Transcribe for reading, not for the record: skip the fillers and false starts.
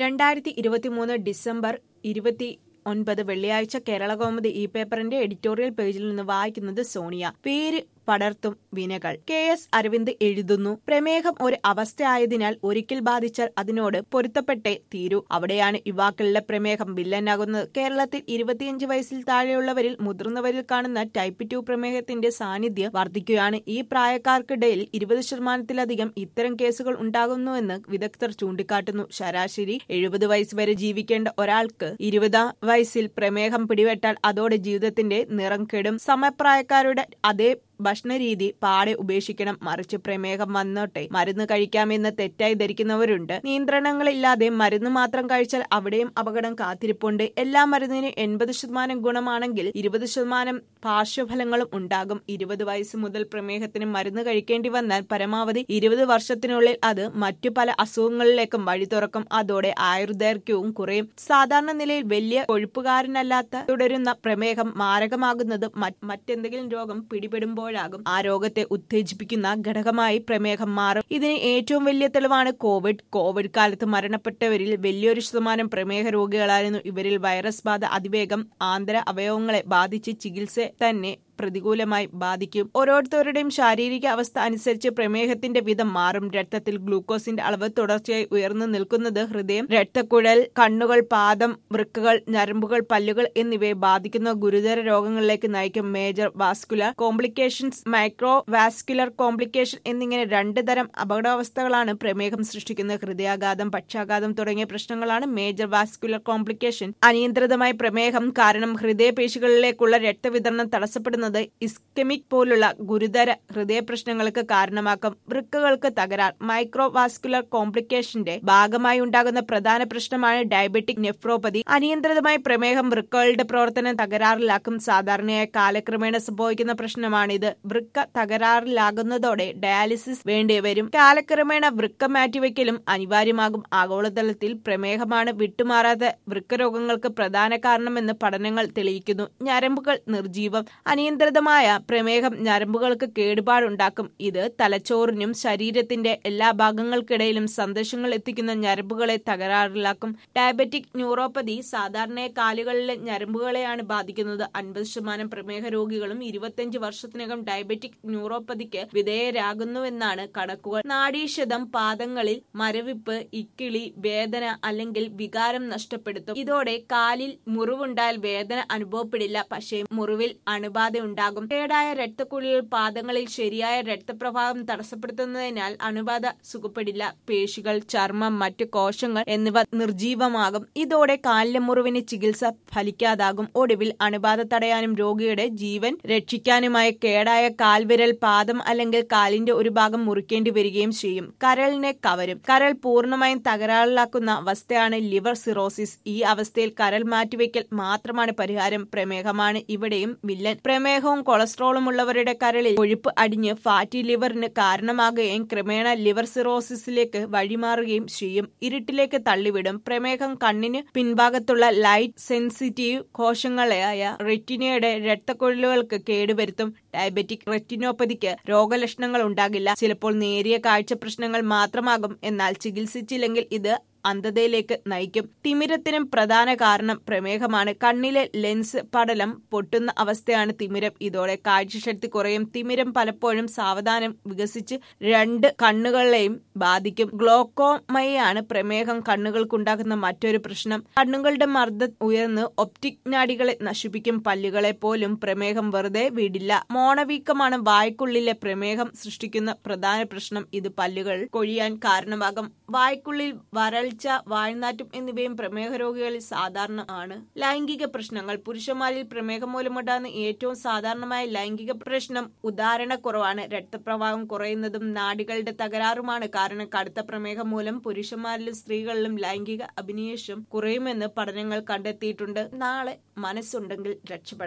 2023 December 29 വെള്ളിയാഴ്ച കേരളകൗമുദി ഈ പേപ്പറിന്റെ എഡിറ്റോറിയൽ പേജിൽ നിന്ന് വായിക്കുന്നത് സോണിയ. പേര് പടർത്തും വിനകൾ. KS അരവിന്ദ് എഴുതുന്നു. പ്രമേഹം ഒരു അവസ്ഥയായതിനാൽ ഒരിക്കൽ ബാധിച്ചാൽ അതിനോട് പൊരുത്തപ്പെട്ടേ തീരൂ. അവിടെയാണ് യുവാക്കളിലെ പ്രമേഹം വില്ലനാകുന്നത്. കേരളത്തിൽ 25 വയസ്സിൽ താഴെയുള്ളവരിൽ മുതിർന്നവരിൽ കാണുന്ന ടൈപ്പ് 2 പ്രമേഹത്തിന്റെ സാന്നിധ്യം വർദ്ധിക്കുകയാണ്. ഈ പ്രായക്കാർക്കിടയിൽ 20% ഇത്തരം കേസുകൾ ഉണ്ടാകുന്നുവെന്ന് വിദഗ്ധർ ചൂണ്ടിക്കാട്ടുന്നു. ശരാശരി 70 വയസ്സ് വരെ ജീവിക്കേണ്ട ഒരാൾക്ക് 20 വയസ്സിൽ പ്രമേഹം പിടിപെട്ടാൽ അതോടെ ജീവിതത്തിന്റെ നിറം കെടും. സമപ്രായക്കാരുടെ അതേ ഭക്ഷണരീതി പാടെ ഉപേക്ഷിക്കണം. മറിച്ച് പ്രമേഹം വന്നോട്ടെ മരുന്ന് കഴിക്കാമെന്ന് തെറ്റായി ധരിക്കുന്നവരുണ്ട്. നിയന്ത്രണങ്ങളില്ലാതെ മരുന്ന് മാത്രം കഴിച്ചാൽ അവിടെയും അപകടം കാത്തിരിപ്പുണ്ട്. എല്ലാ മരുന്നിനും 80% ഗുണമാണെങ്കിൽ 20% പാർശ്വഫലങ്ങളും ഉണ്ടാകും. 20 വയസ്സ് മുതൽ പ്രമേഹത്തിന് മരുന്ന് കഴിക്കേണ്ടി വന്നാൽ പരമാവധി 20 വർഷത്തിനുള്ളിൽ അത് മറ്റു പല അസുഖങ്ങളിലേക്കും വഴി തുറക്കും. അതോടെ ആയുർദൈർഘ്യവും കുറയും. സാധാരണ നിലയിൽ വലിയ കൊഴുപ്പുകാരനല്ലാത്ത തുടരുന്ന പ്രമേഹം മാരകമാകുന്നത് മറ്റെന്തെങ്കിലും രോഗം പിടിപെടുമ്പോൾ ആ രോഗത്തെ ഉത്തേജിപ്പിക്കുന്ന ഘടകമായി പ്രമേഹം മാറും. ഇതിന് ഏറ്റവും വലിയ തെളിവാണ് കോവിഡ് കാലത്ത് മരണപ്പെട്ടവരിൽ വലിയൊരു ശതമാനം പ്രമേഹ രോഗികളായിരുന്നു. ഇവരിൽ വൈറസ് ബാധ അതിവേഗം ആന്തര അവയവങ്ങളെ ബാധിച്ച് ചികിത്സ തന്നെ പ്രതികൂലമായി ബാധിക്കും. ഓരോരുത്തരുടെയും ശാരീരിക അവസ്ഥ അനുസരിച്ച് പ്രമേഹത്തിന്റെ വിധം മാറും. രക്തത്തിൽ ഗ്ലൂക്കോസിന്റെ അളവ് തുടർച്ചയായി ഉയർന്നു നിൽക്കുന്നത് ഹൃദയം, രക്തക്കുഴൽ, കണ്ണുകൾ, പാദം, വൃക്കകൾ, ഞരമ്പുകൾ, പല്ലുകൾ എന്നിവയെ ബാധിക്കുന്ന ഗുരുതര രോഗങ്ങളിലേക്ക് നയിക്കും. Major vascular complications, micro vascular complication എന്നിങ്ങനെ 2 തരം അപകടാവസ്ഥകളാണ് പ്രമേഹം സൃഷ്ടിക്കുന്നത്. ഹൃദയാഘാതം, പക്ഷാഘാതം തുടങ്ങിയ പ്രശ്നങ്ങളാണ് മേജർ വാസ്കുലർ കോംപ്ലിക്കേഷൻ. അനിയന്ത്രിതമായ പ്രമേഹം കാരണം ഹൃദയപേശികളിലേക്കുള്ള രക്തവിതരണം തടസ്സപ്പെടുന്നത് ഇസ്കെമിക് പോലുള്ള ഗുരുതര ഹൃദയ പ്രശ്നങ്ങൾക്ക് കാരണമാക്കും. വൃക്കകൾക്ക് തകരാർ. മൈക്രോ വാസ്കുലർ കോംപ്ലിക്കേഷന്റെ ഭാഗമായി ഉണ്ടാകുന്ന പ്രധാന പ്രശ്നമാണ് ഡയബറ്റിക് നെഫ്രോപ്പതി. അനിയന്ത്രിതമായ പ്രമേഹം വൃക്കകളുടെ പ്രവർത്തനം തകരാറിലാക്കും. സാധാരണയായി കാലക്രമേണ സംഭവിക്കുന്ന പ്രശ്നമാണിത്. വൃക്ക തകരാറിലാകുന്നതോടെ ഡയാലിസിസ് വേണ്ടിവരും. കാലക്രമേണ വൃക്ക മാറ്റിവെക്കലും അനിവാര്യമാകും. ആഗോളതലത്തിൽ പ്രമേഹമാണ് വിട്ടുമാറാത്ത വൃക്കരോഗങ്ങൾക്ക് പ്രധാന കാരണമെന്ന് പഠനങ്ങൾ തെളിയിക്കുന്നു. ഞരമ്പുകൾ നിർജീവം. അനിയന്ത്രിതമായ പ്രമേഹം ഞരമ്പുകൾക്ക് കേടുപാടുണ്ടാക്കും. ഇത് തലച്ചോറിനും ശരീരത്തിന്റെ എല്ലാ ഭാഗങ്ങൾക്കിടയിലും സന്ദേശങ്ങൾ എത്തിക്കുന്ന ഞരമ്പുകളെ തകരാറിലാക്കും. ഡയബറ്റിക് ന്യൂറോപ്പതി സാധാരണയായി കാലുകളിലെ ഞരമ്പുകളെയാണ് ബാധിക്കുന്നത്. 50% പ്രമേഹ രോഗികളും 25 വർഷത്തിനകം ഡയബറ്റിക് ന്യൂറോപ്പതിക്ക് വിധേയരാകുന്നുവെന്നാണ് കണക്കുകൾ. നാഡീശതം പാദങ്ങളിൽ മരവിപ്പ്, ഇക്കിളി, വേദന അല്ലെങ്കിൽ വികാരം നഷ്ടപ്പെടുത്തും. ഇതോടെ കാലിൽ മുറിവുണ്ടായാൽ വേദന അനുഭവപ്പെടില്ല. പക്ഷേ മുറിവിൽ അണുബാധ ഉണ്ടാകും. കേടായ രക്തക്കുഴലുകൾ പാദങ്ങളിൽ ശരിയായ രക്തപ്രവാഹം തടസ്സപ്പെടുത്തുന്നതിനാൽ അണുബാധ സുഖപ്പെടില്ല. പേശികൾ, ചർമ്മം, മറ്റു കോശങ്ങൾ എന്നിവ നിർജീവമാകും. ഇതോടെ കാലിലെ മുറിവിന് ചികിത്സ ഫലിക്കാതാകും. ഒടുവിൽ അണുബാധ തടയാനും രോഗിയുടെ ജീവൻ രക്ഷിക്കാനുമായി കേടായ കാൽവിരൽ, പാദം അല്ലെങ്കിൽ കാലിന്റെ ഒരു ഭാഗം മുറിക്കേണ്ടി വരികയും ചെയ്യും. കരളിനെ കവരും. കരൾ പൂർണ്ണമായും തകരാറിലാക്കുന്ന അവസ്ഥയാണ് ലിവർ സിറോസിസ്. ഈ അവസ്ഥയിൽ കരൾ മാറ്റിവെക്കൽ മാത്രമാണ് പരിഹാരം. പ്രമേഹമാണ് ഇവിടെയും വില്ലൻ. പ്രമേഹവും കൊളസ്ട്രോളും ഉള്ളവരുടെ കരളിൽ കൊഴുപ്പ് അടിഞ്ഞ് ഫാറ്റി ലിവറിന് കാരണമാകുകയും ക്രമേണ ലിവർ സിറോസിസിലേക്ക് വഴിമാറുകയും ചെയ്യും. ഇരുട്ടിലേക്ക് തള്ളിവിടും. പ്രമേഹം കണ്ണിന് പിൻഭാഗത്തുള്ള ലൈറ്റ് സെൻസിറ്റീവ് കോശങ്ങളായ റെറ്റിനയുടെ രക്തക്കുഴലുകൾക്ക് കേടുവരുത്തും. ഡയബറ്റിക് റെറ്റിനോപ്പതിക്ക് രോഗലക്ഷണങ്ങൾ ഉണ്ടാകില്ല. ചിലപ്പോൾ നേരിയ കാഴ്ച പ്രശ്നങ്ങൾ മാത്രമാകും. എന്നാൽ ചികിത്സിച്ചില്ലെങ്കിൽ ഇത് അന്ധതയിലേക്ക് നയിക്കും. തിമിരത്തിനും പ്രധാന കാരണം പ്രമേഹമാണ്. കണ്ണിലെ ലെൻസ് പടലം പൊട്ടുന്ന അവസ്ഥയാണ് തിമിരം. ഇതോടെ കാഴ്ചശക്തി കുറയും. തിമിരം പലപ്പോഴും സാവധാനം വികസിച്ച് 2 കണ്ണുകളെയും ബാധിക്കും. ഗ്ലോക്കോമയാണ് പ്രമേഹം കണ്ണുകൾക്കുണ്ടാക്കുന്ന മറ്റൊരു പ്രശ്നം. കണ്ണുകളുടെ മർദ്ദം ഉയർന്ന് ഒപ്റ്റിക് നാഡികളെ നശിപ്പിക്കും. പല്ലുകളെ പോലും പ്രമേഹം വെറുതെ വിടില്ല. മോണവീക്കമാണ് വായ്ക്കുള്ളിലെ പ്രമേഹം സൃഷ്ടിക്കുന്ന പ്രധാന പ്രശ്നം. ഇത് പല്ലുകൾ കൊഴിയാൻ കാരണമാകും. വായ്ക്കുള്ളിൽ വരൾച്ച, വായ്നാറ്റം എന്നിവയും പ്രമേഹ രോഗികളിൽ സാധാരണ ആണ്. ലൈംഗിക പ്രശ്നങ്ങൾ. പുരുഷന്മാരിൽ പ്രമേഹം മൂലമുണ്ടാകുന്ന ഏറ്റവും സാധാരണമായ ലൈംഗിക പ്രശ്നം ഉദാഹരണക്കുറവാണ്. രക്തപ്രവാഹം കുറയുന്നതും നാഡികളുടെ തകരാറുമാണ് കാരണം. കടുത്ത പ്രമേഹം മൂലം പുരുഷന്മാരിലും സ്ത്രീകളിലും ലൈംഗിക അഭിനിവേശം കുറയുമെന്ന് പഠനങ്ങൾ കണ്ടെത്തിയിട്ടുണ്ട്. നാളെ മനസ്സുണ്ടെങ്കിൽ രക്ഷപ്പെടാം.